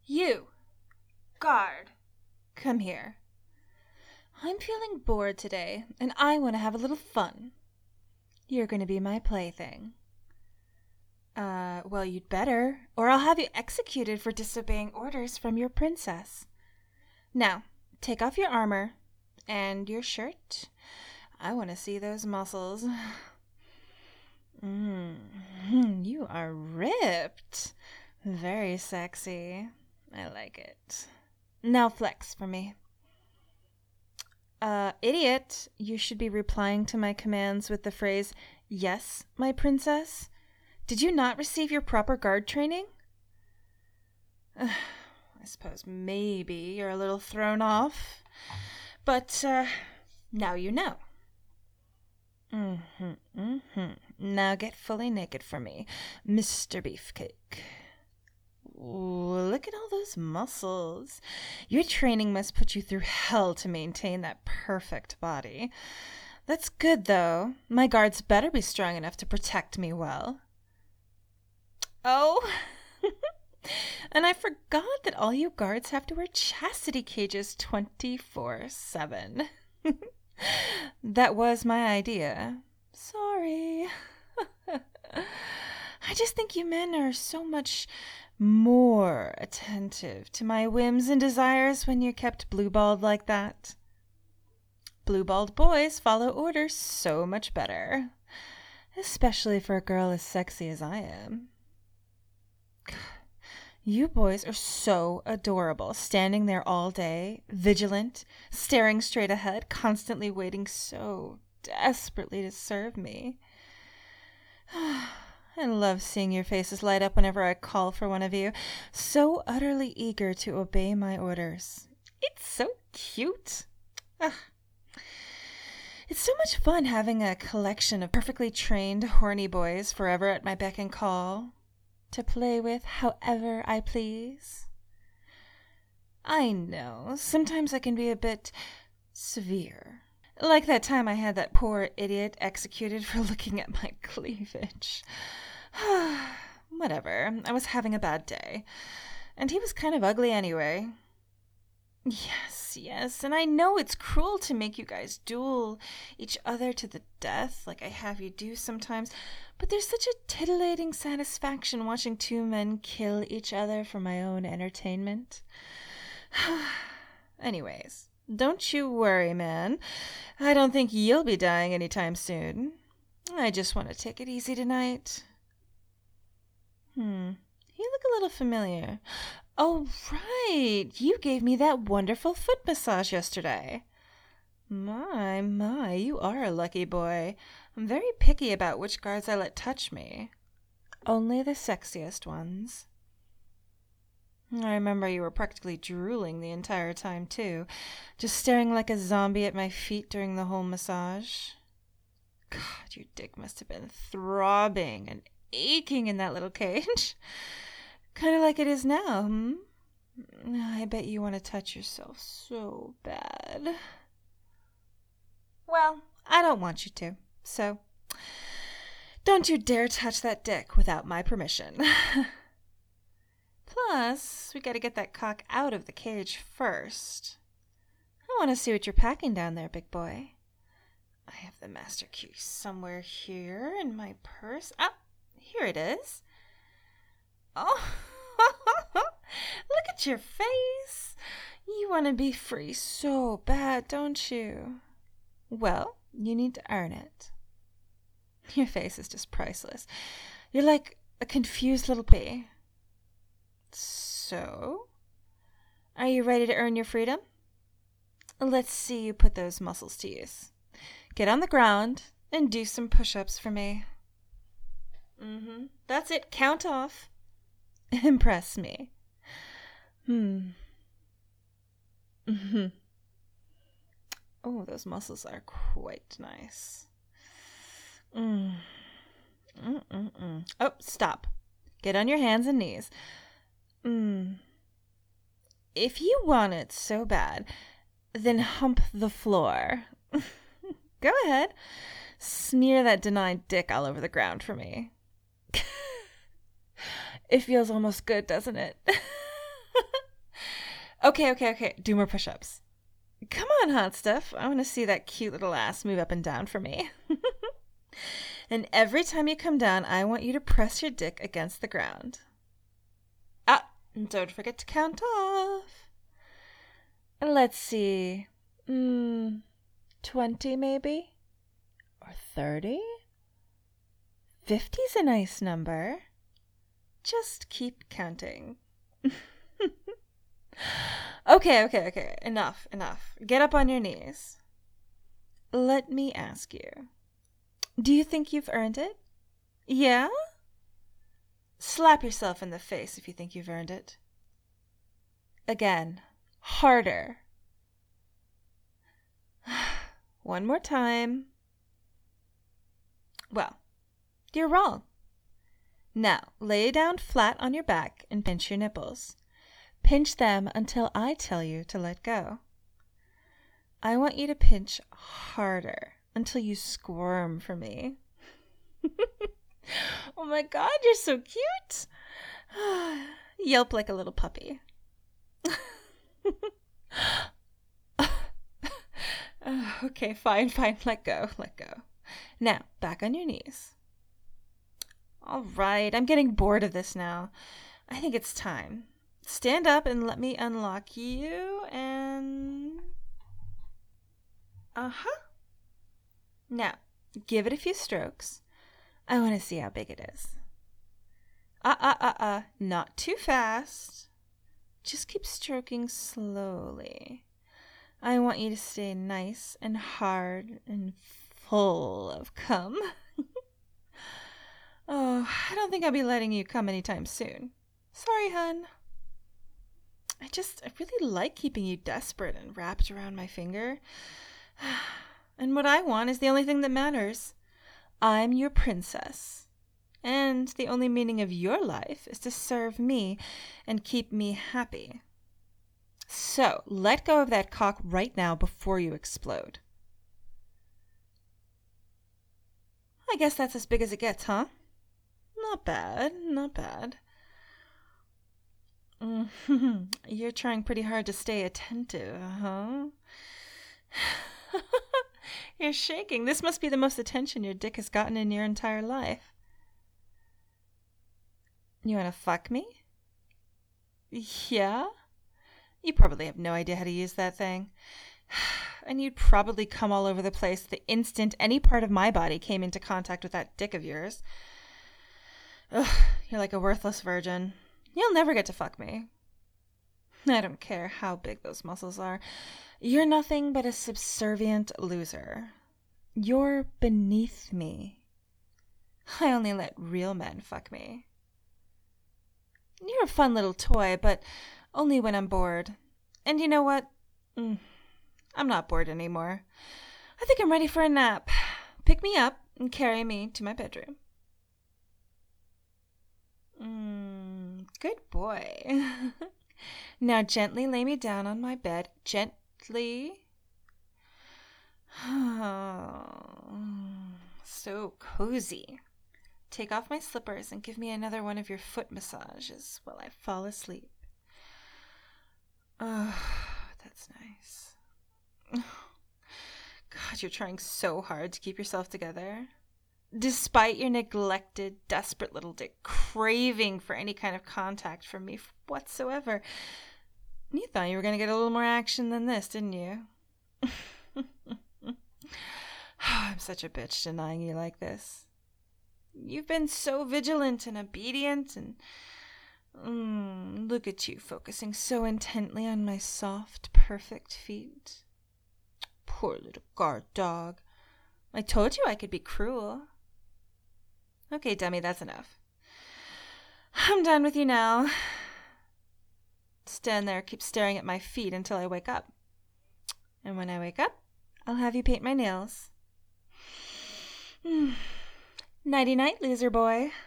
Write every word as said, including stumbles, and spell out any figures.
You, guard, come here. I'm feeling bored today, and I want to have a little fun. You're going to be my plaything. Uh, well, you'd better, or I'll have you executed for disobeying orders from your princess. Now, take off your armor and your shirt. I want to see those muscles. Mm, you are ripped. Very sexy. I like it. Now flex for me. Uh, idiot, you should be replying to my commands with the phrase, "Yes, my princess." Did you not receive your proper guard training? Uh, I suppose maybe you're a little thrown off, but uh, now you know. Mm-hmm, mm-hmm. Now get fully naked for me, Mister Beefcake. Ooh, look at all those muscles. Your training must put you through hell to maintain that perfect body. That's good, though. My guards better be strong enough to protect me well. Oh, and I forgot that all you guards have to wear chastity cages twenty-four seven. That was my idea. Sorry. I just think you men are so much more attentive to my whims and desires when you're kept blue-balled like that. Blue-balled boys follow orders so much better, especially for a girl as sexy as I am. You boys are so adorable, standing there all day, vigilant, staring straight ahead, constantly waiting so desperately to serve me. I love seeing your faces light up whenever I call for one of you, so utterly eager to obey my orders. It's so cute. Ugh. It's so much fun having a collection of perfectly trained, horny boys forever at my beck and call, to play with however I please. I know, sometimes I can be a bit severe. Like that time I had that poor idiot executed for looking at my cleavage. Whatever, I was having a bad day. And he was kind of ugly anyway. Yes, yes, and I know it's cruel to make you guys duel each other to the death like I have you do sometimes, but there's such a titillating satisfaction watching two men kill each other for my own entertainment. Anyways, don't you worry, man. I don't think you'll be dying anytime soon. I just want to take it easy tonight. Hmm, you look a little familiar. Oh, right. You gave me that wonderful foot massage yesterday. My, my, you are a lucky boy. I'm very picky about which guards I let touch me. Only the sexiest ones. I remember you were practically drooling the entire time, too, just staring like a zombie at my feet during the whole massage. God, your dick must have been throbbing and aching in that little cage. Kind of like it is now, hmm? I bet you want to touch yourself so bad. Well, I don't want you to, so don't you dare touch that dick without my permission. Plus, we gotta get that cock out of the cage first. I want to see what you're packing down there, big boy. I have the master key somewhere here in my purse. Ah, here it is. Oh, look at your face. You want to be free so bad, don't you? Well, you need to earn it. Your face is just priceless. You're like a confused little bee. So, are you ready to earn your freedom? Let's see you put those muscles to use. Get on the ground and do some push-ups for me. Mm-hmm. That's it. Count off. Impress me. Hmm. Mm-hmm. Oh, those muscles are quite nice. Mm. Mm-mm-mm. Oh, stop. Get on your hands and knees. Mm. If you want it so bad, then hump the floor. Go ahead. Smear that denied dick all over the ground for me. It feels almost good, doesn't it? Okay, okay, okay. Do more push-ups. Come on, hot stuff. I want to see that cute little ass move up and down for me. And every time you come down, I want you to press your dick against the ground. Ah, and don't forget to count off. Let's see. Mm, twenty maybe? Or thirty? fifty's a nice number. Just keep counting. Okay, okay, okay. Enough, enough. Get up on your knees. Let me ask you. Do you think you've earned it? Yeah? Slap yourself in the face if you think you've earned it. Again. Harder. One more time. Well, you're wrong. Now, lay down flat on your back and pinch your nipples. Pinch them until I tell you to let go. I want you to pinch harder until you squirm for me. Oh my God, you're so cute. Yelp like a little puppy. Okay, fine, fine. Let go, let go. Now, back on your knees. All right, I'm getting bored of this now. I think it's time. Stand up and let me unlock you and... Uh-huh. Now, give it a few strokes. I want to see how big it is. Uh-uh-uh-uh. Not too fast. Just keep stroking slowly. I want you to stay nice and hard and full of cum. Oh, I don't think I'll be letting you come anytime soon. Sorry, hun. I just, I really like keeping you desperate and wrapped around my finger. And what I want is the only thing that matters. I'm your princess. And the only meaning of your life is to serve me and keep me happy. So, let go of that cock right now before you explode. I guess that's as big as it gets, huh? Not bad, not bad. Mm-hmm. You're trying pretty hard to stay attentive, huh? You're shaking. This must be the most attention your dick has gotten in your entire life. You want to fuck me? Yeah? You probably have no idea how to use that thing. And you'd probably come all over the place the instant any part of my body came into contact with that dick of yours. Ugh, you're like a worthless virgin. You'll never get to fuck me. I don't care how big those muscles are. You're nothing but a subservient loser. You're beneath me. I only let real men fuck me. You're a fun little toy, but only when I'm bored. And you know what? Mm, I'm not bored anymore. I think I'm ready for a nap. Pick me up and carry me to my bedroom. Mm, good boy. Now gently lay me down on my bed. Gently. Oh, so cozy. Take off my slippers and give me another one of your foot massages while I fall asleep. Oh, that's nice. God, you're trying so hard to keep yourself together. Despite your neglected, desperate little dick craving for any kind of contact from me whatsoever. You thought you were going to get a little more action than this, didn't you? I'm such a bitch denying you like this. You've been so vigilant and obedient, and mm, look at you focusing so intently on my soft, perfect feet. Poor little guard dog. I told you I could be cruel. Okay, dummy, that's enough. I'm done with you now. Stand there, keep staring at my feet until I wake up. And when I wake up, I'll have you paint my nails. Nighty-night, loser boy.